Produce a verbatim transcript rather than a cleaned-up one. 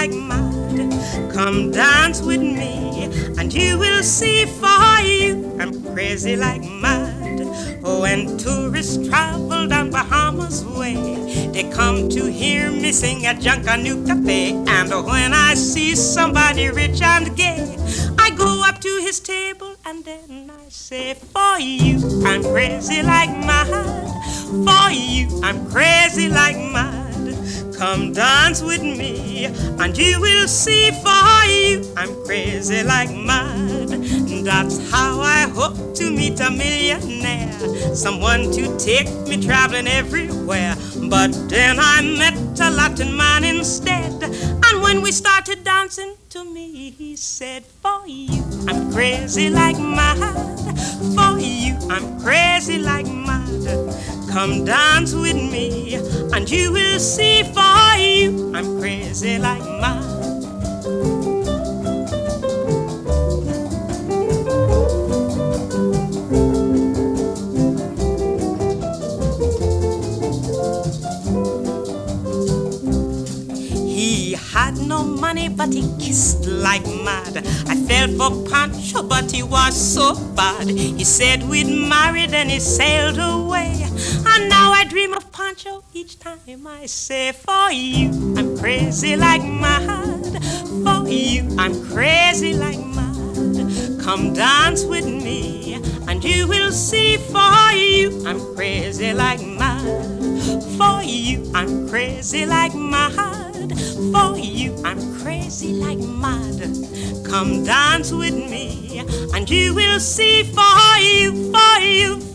like mad. Come dance with me, and you will see for you I'm crazy like mad. When tourists travel down Bahamas way, they come to hear me sing at Junkanoo Cafe. And when I see somebody rich and gay, I go up to his table and then I say, for you, I'm crazy like mad. For you, I'm crazy like mad. Come dance with me, and you will see for you I'm crazy like mad. That's how I hope to meet a millionaire, someone to take me traveling everywhere. But then I met a Latin man instead, and when we started dancing, to me he said, for you, I'm crazy like mad. For you, I'm crazy like mad. Come dance with me, and you will see for you I'm crazy like mad. He had no money, but he kissed like mad. I fell for Pancho, but he was so bad. He said we'd married and he sailed away. And now I dream of Pancho each time I say, for you, I'm crazy like mad. For you, I'm crazy like mad. Come dance with me, and you will see for you I'm crazy like mad. For you, I'm crazy like mad. For you, I'm crazy like mad. Come dance with me, and you will see for you, for you,